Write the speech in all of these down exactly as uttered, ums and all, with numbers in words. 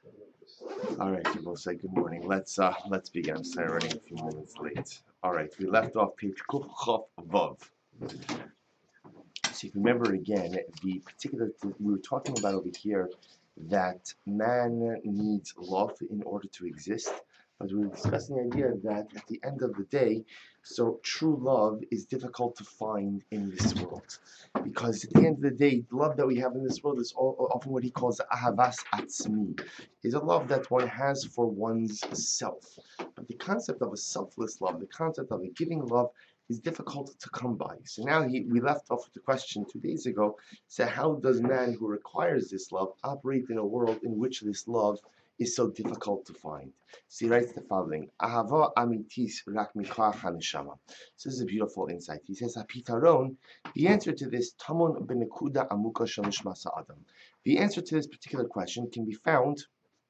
All right, people say good morning. Let's uh let's begin. I'm sorry, running a few minutes late. All right, we left off page Kuf Chof Vav. So if you remember again, the particular thing we were talking about over here, that man needs love in order to exist. But we were discussing the idea that at the end of the day, so true love is difficult to find in this world. Because at the end of the day, the love that we have in this world is often what he calls ahavas atzmi, is a love that one has for one's self. But the concept of a selfless love, the concept of a giving love, is difficult to come by. So now he, we left off with the question two days ago. So how does man who requires this love operate in a world in which this love is so difficult to find? So he writes the following: Ahava amitis rak mikoach haneshama. So this is a beautiful insight. He says, "Hapitaron." The answer to this, tamon benekuda amuka shalishmas adam. The answer to this particular question can be found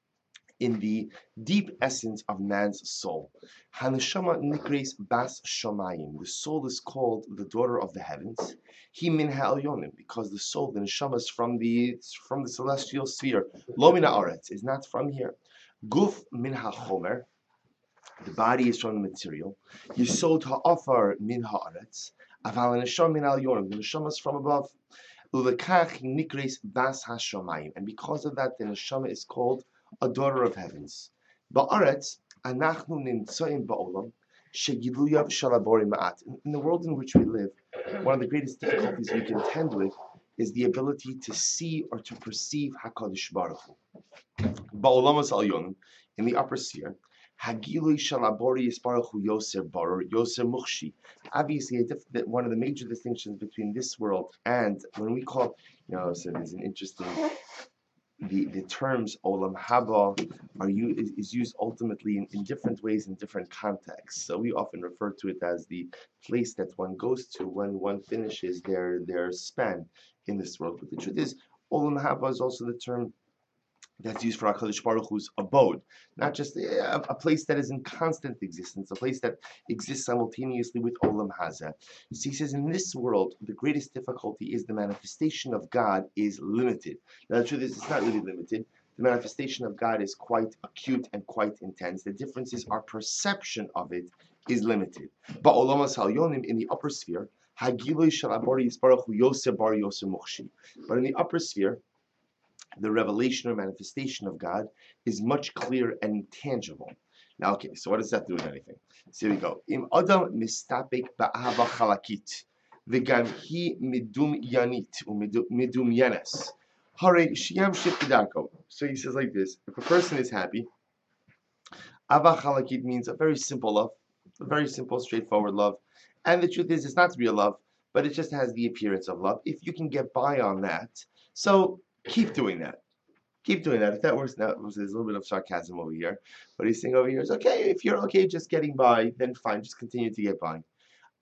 in the deep essence of man's soul. Haneshama nikres bas shomayim. The soul is called the daughter of the heavens. He min ha'elyonim, because the soul, the neshama, is from the from the celestial sphere. Lo min haaretz, is not from here. Guf min ha'chomer. The body is from the material. Yisod ha'afar min haaretz. Aval neshama min ha'elyonim. The neshama is from above. Ulekach nikres bas hashomayim, and because of that, the neshama is called a daughter of heavens. Ba'aretz anachnu nimtzoim ba'olam shegiluyav shalabori ma'at. In the world in which we live, one of the greatest difficulties we contend with is the ability to see or to perceive Hakadosh Baruch Hu. Ba'olamas alyonim, in the upper sphere, Hagilui shalabori yisbaruch hu yoser barer yoser muchshi. Obviously, a diff- one of the major distinctions between this world and when we call, you know, so there's an interesting. The, the terms olam haba are you is, is used ultimately in, in different ways in different contexts. So we often refer to it as the place that one goes to when one finishes their their span in this world. But the truth is, olam haba is also the term that's used for HaKadosh Baruch Hu's abode, not just a, a place that is in constant existence, a place that exists simultaneously with Olam Hazeh. So he says, in this world, the greatest difficulty is the manifestation of God is limited. Now the truth is, it's not really limited. The manifestation of God is quite acute and quite intense. The difference is our perception of it is limited. But Olam Yonim, in the upper sphere, Hagiloi Shalabari Yisbaruch Hu Yoseh Bar Yoseh Mochshi. But in the upper sphere, the revelation or manifestation of God is much clearer and tangible. Now, okay, so what does that do with anything? So here we go. Im adam mistapek ba'ahava chalakit, v'gam hi midum yanit, midum yanes. Hare shiyam shiftidarko. So he says like this: if a person is happy, ava chalakit means a very simple love, a very simple, straightforward love. And the truth is, it's not real love, but it just has the appearance of love. If you can get by on that, so keep doing that. Keep doing that. If that works, now there's a little bit of sarcasm over here, but he's saying over here is okay. If you're okay just getting by, then fine, just continue to get by.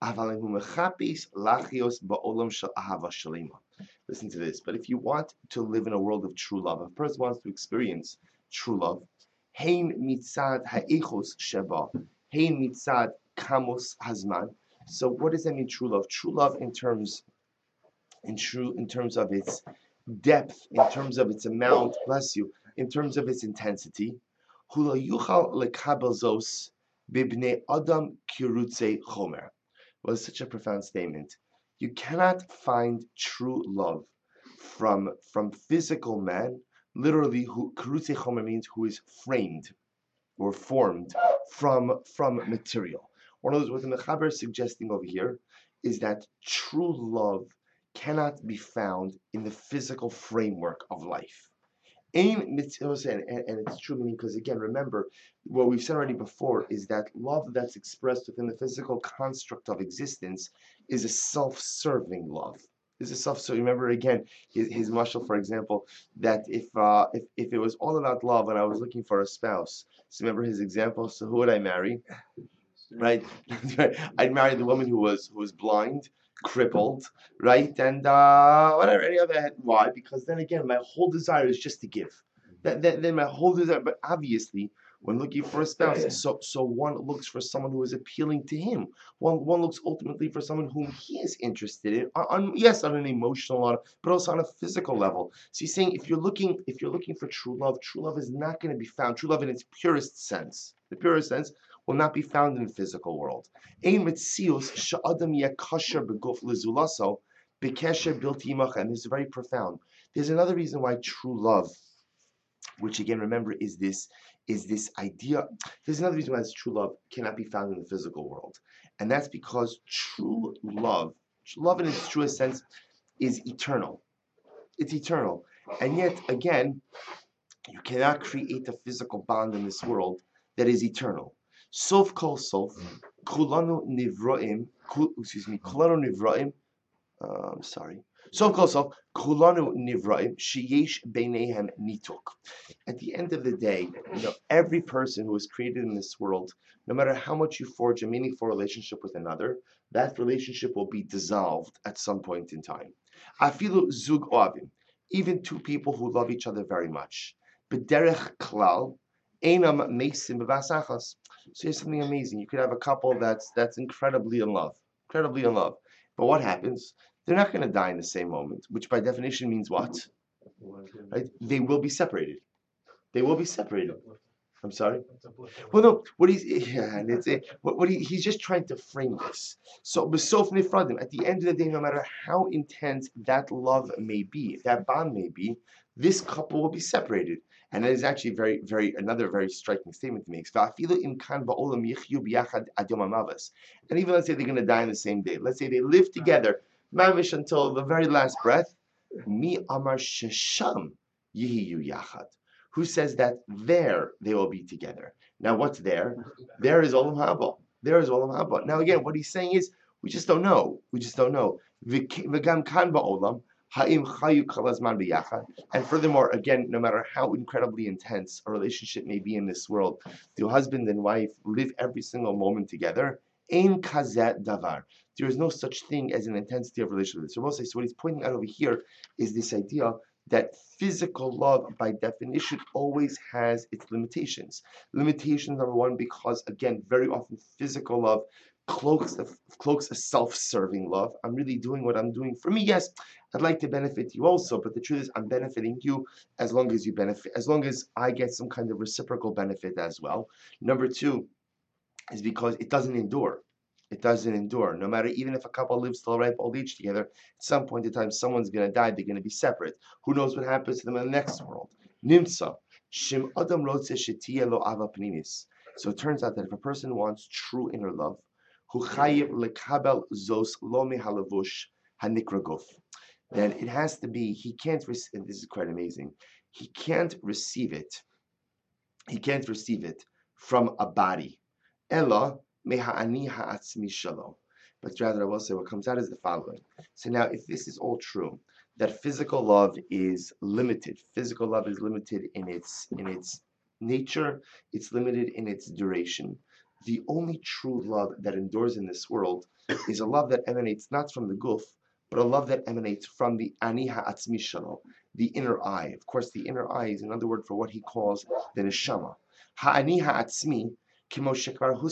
Listen to this. But if you want to live in a world of true love, if a person wants to experience true love, hein mitzad ha'echos sheba, hein mitzad kamos hazman. So what does that mean? True love. True love in terms, in true, in terms of its depth, in terms of its amount, bless you, in terms of its intensity. Hula yuchal lekabel bibnei adam kirutze chomer. Was such a profound statement. You cannot find true love from from physical man. Literally, who kirutze chomer means who is framed or formed from from material. One of those what the Mechaber is suggesting over here is that true love cannot be found in the physical framework of life. And, and it's true meaning because again, remember what we've said already before is that love that's expressed within the physical construct of existence is a self-serving love. Is a self. So remember again his his mashal, for example, that if uh, if if it was all about love and I was looking for a spouse, so remember his example. So who would I marry? Right? I'd marry the woman who was who was blind, crippled, right, and uh, whatever any other. Why? Because then again, my whole desire is just to give. That, that then my whole desire. But obviously, When looking for a spouse, so so one looks for someone who is appealing to him. One one looks ultimately for someone whom he is interested in. On, on yes, on an emotional level, but also on a physical level. So he's saying if you're looking if you're looking for true love, true love is not going to be found. True love in its purest sense, the purest sense, will not be found in the physical world. Ein mitzius sha'adam yakasher beguf lezulaso bekesher bilti yimach, and this is very profound. There's another reason why true love, which again, remember, is this is this idea. There's another reason why this true love cannot be found in the physical world, and that's because true love, love in its truest sense, is eternal. It's eternal, and yet again, you cannot create a physical bond in this world that is eternal. Sof kol sof, kulanu nivroim, kul, excuse me, kulanu nivroim. Uh, I'm sorry. Sof kol sof, kulanu nivroim, sheyesh beinehem nituk. At the end of the day, you know, every person who is created in this world, no matter how much you forge a meaningful relationship with another, that relationship will be dissolved at some point in time. Afilu zug oavim, even two people who love each other very much. B'derech klal, einam meisim b'vasachas. So here's something amazing. You could have a couple that's that's incredibly in love, incredibly in love. But what happens? They're not going to die in the same moment, which by definition means what? Right? They will be separated. They will be separated. I'm sorry. Well, no. What he's yeah, and it's it. What, what he, he's just trying to frame this. So, besof nifradim. At the end of the day, no matter how intense that love may be, that bond may be, this couple will be separated. And that is actually very, very another very striking statement he makes. And even let's say they're going to die on the same day. Let's say they live together, mamish until the very last breath. Mi amar shesham yihiyu yachad. Who says that there they will be together? Now, what's there? There is Olam Haba. There is Olam Haba. Now, again, what he's saying is, we just don't know. We just don't know. V'gam kan ba'olam, ha'im chayu kalazman b'yachad. And furthermore, again, no matter how incredibly intense a relationship may be in this world, the husband and wife live every single moment together. Ein kazet davar. There is no such thing as an intensity of relationship. So, so what he's pointing out over here is this idea that physical love, by definition, always has its limitations. Limitations, number one, because, again, very often physical love cloaks a, cloaks a self-serving love. I'm really doing what I'm doing for me. Yes, I'd like to benefit you also, but the truth is I'm benefiting you as long as you benefit, as long as I get some kind of reciprocal benefit as well. Number two is because it doesn't endure. It doesn't endure. No matter, even if a couple lives till ripe old age together, at some point in time, someone's going to die. They're going to be separate. Who knows what happens to them in the next world? Nimsa. Shim adam rotze shetiya lo ava pnimis. So it turns out that if a person wants true inner love, hu chayiv lekabel zos lo mehalavush hanikra guf, then it has to be, he can't, and this is quite amazing, he can't receive it, he can't receive it from a body. Ella, but rather, I will say what comes out is the following. So now, if this is all true, that physical love is limited. Physical love is limited in its in its nature. It's limited in its duration. The only true love that endures in this world is a love that emanates not from the guf, but a love that emanates from the ani ha'atzmi shalo, the inner eye. Of course, the inner eye is another word for what he calls the neshama. Ha'ani ha'atzmi. This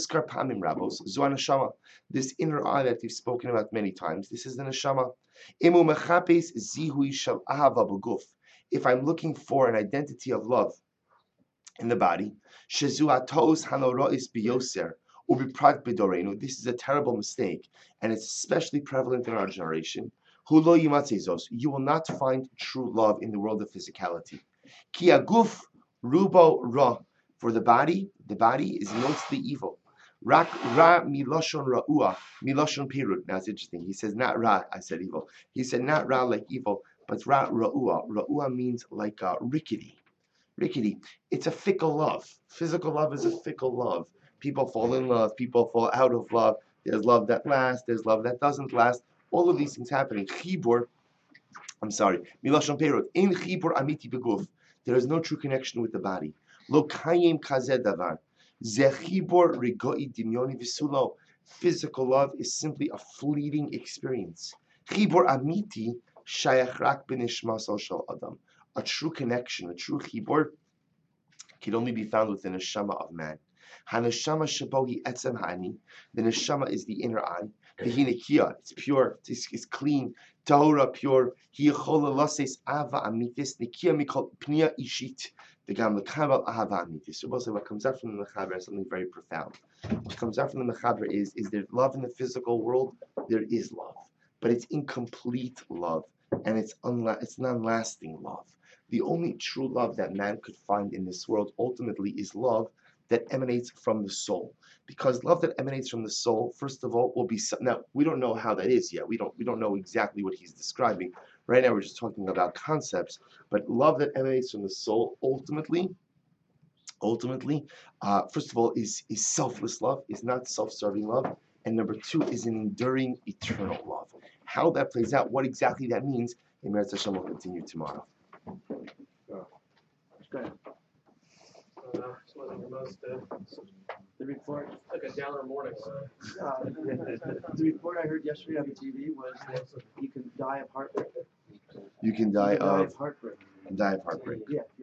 inner eye that we've spoken about many times, this is the neshama. If I'm looking for an identity of love in the body, this is a terrible mistake, and it's especially prevalent in our generation. You will not find true love in the world of physicality. For the body, the body is mostly evil. Rak ra miloshon ra'ua, miloshon pirut. Now it's interesting. He says not ra, I said evil. He said not ra like evil, but ra ra'ua. Ra'ua means like uh, rickety. Rickety. It's a fickle love. Physical love is a fickle love. People fall in love. People fall out of love. There's love that lasts. There's love that doesn't last. All of these things happening. Chibur, I'm sorry, miloshon pirut. In chibur amiti beguf. There is no true connection with the body. Lo kayim kazeh davar. Zechibor rigoi dimyoni v'sulo. Physical love is simply a fleeting experience. Chibor amiti shayach rak b'nishmaso shel adam. A true connection, a true chibor, can only be found within a neshama of man. Haneshama shabohi etzem ha'ani. The neshama is the inner eye. V'hinekia, it's pure, it's, it's clean, tahora, pure. Hiyachola loses ava amitis, nikia mikol pnia ishit. The gam lekabel ahava amitis. So what comes out from the mechaber is something very profound. What comes out from the mechaber is, is there love in the physical world? There is love, but it's incomplete love, and it's unla- it's non-lasting love. The only true love that man could find in this world ultimately is love that emanates from the soul. Because love that emanates from the soul, first of all, will be now we don't know how that is yet. We don't we don't know exactly what he's describing. Right now we're just talking about concepts, but love that emanates from the soul ultimately, ultimately, uh, first of all, is is selfless love, is not self-serving love, and number two is an enduring, eternal love. How that plays out, what exactly that means, Emir Hashem will continue tomorrow. Go ahead. Uh, this wasn't the most, uh, The report, like a downer morning. uh, the report I heard yesterday on the T V was that you can die of heartbreak. You can You die can die of of heartbreak. die of heartbreak. Yeah.